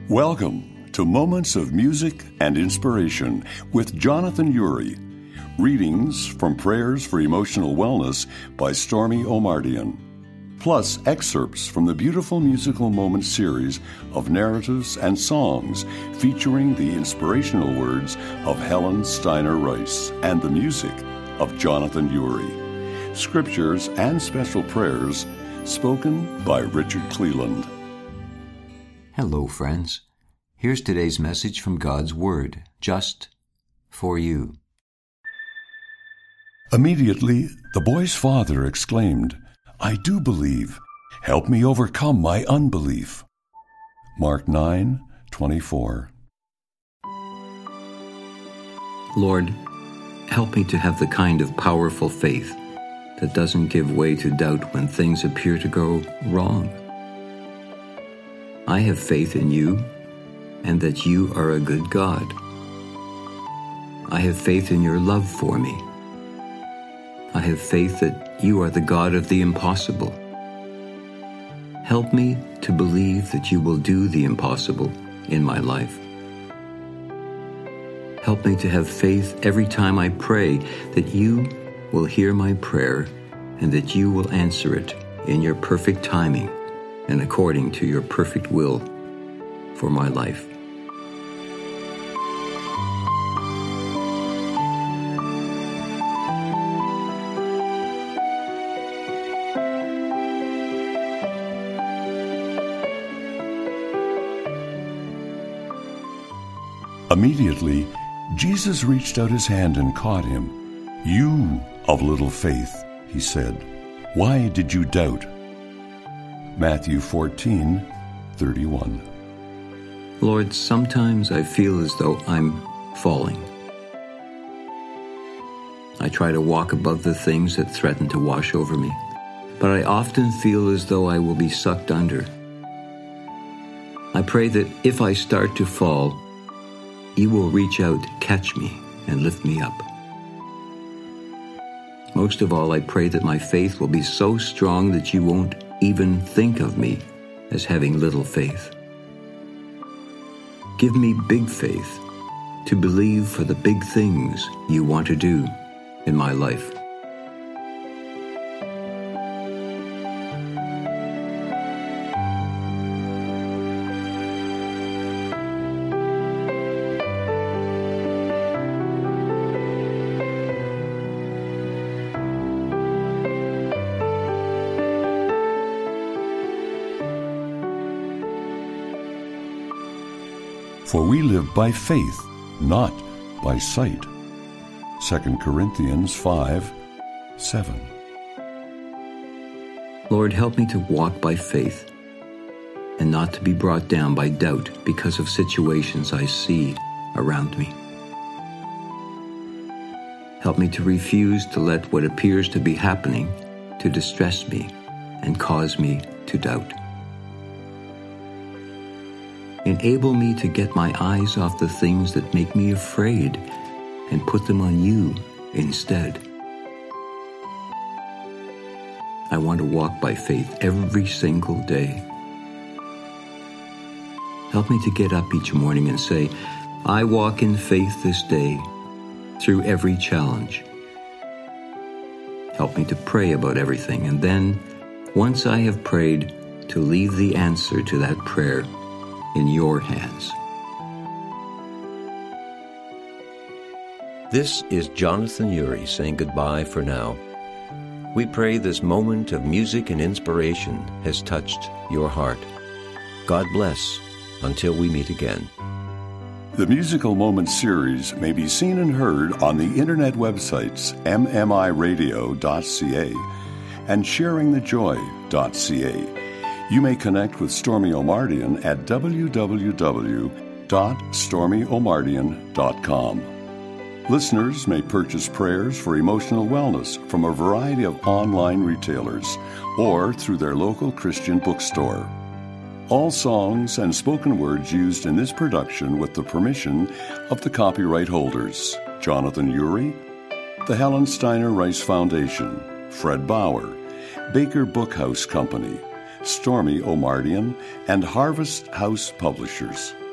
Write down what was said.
Welcome to Moments of Music and Inspiration with Jonathan Ury. Readings from Prayers for Emotional Wellness by Stormy Omartian. Plus excerpts from the beautiful musical moments series of narratives and songs featuring the inspirational words of Helen Steiner Rice and the music of Jonathan Ury. Scriptures and special prayers spoken by Richard Cleland. Hello, friends. Here's today's message from God's Word, just for you. Immediately, the boy's father exclaimed, "I do believe. Help me overcome my unbelief." Mark 9:24. Lord, help me to have the kind of powerful faith that doesn't give way to doubt when things appear to go wrong. I have faith in you and that you are a good God. I have faith in your love for me. I have faith that you are the God of the impossible. Help me to believe that you will do the impossible in my life. Help me to have faith every time I pray that you will hear my prayer and that you will answer it in your perfect timing and according to your perfect will for my life. Immediately, Jesus reached out his hand and caught him. "You of little faith," he said, "why did you doubt?" Matthew 14:31. Lord, sometimes I feel as though I'm falling. I try to walk above the things that threaten to wash over me, but I often feel as though I will be sucked under. I pray that if I start to fall, you will reach out, catch me, and lift me up. Most of all, I pray that my faith will be so strong that you won't even think of me as having little faith. Give me big faith to believe for the big things you want to do in my life. For we live by faith, not by sight. 2 Corinthians 5:7. Lord, help me to walk by faith and not to be brought down by doubt because of situations I see around me. Help me to refuse to let what appears to be happening to distress me and cause me to doubt. Enable me to get my eyes off the things that make me afraid and put them on you instead. I want to walk by faith every single day. Help me to get up each morning and say, I walk in faith this day through every challenge. Help me to pray about everything, and then, once I have prayed, to leave the answer to that prayer in your hands. This is Jonathan Ury saying goodbye for now. We pray this moment of music and inspiration has touched your heart. God bless until we meet again. The Musical Moments series may be seen and heard on the internet websites mmiradio.ca and sharingthejoy.ca. You may connect with Stormy Omartian at www.stormyomartian.com. Listeners may purchase prayers for emotional wellness from a variety of online retailers or through their local Christian bookstore. All songs and spoken words used in this production with the permission of the copyright holders: Jonathan Ury, the Helen Steiner Rice Foundation, Fred Bauer, Baker Bookhouse Company, Stormy Omardian, and Harvest House Publishers.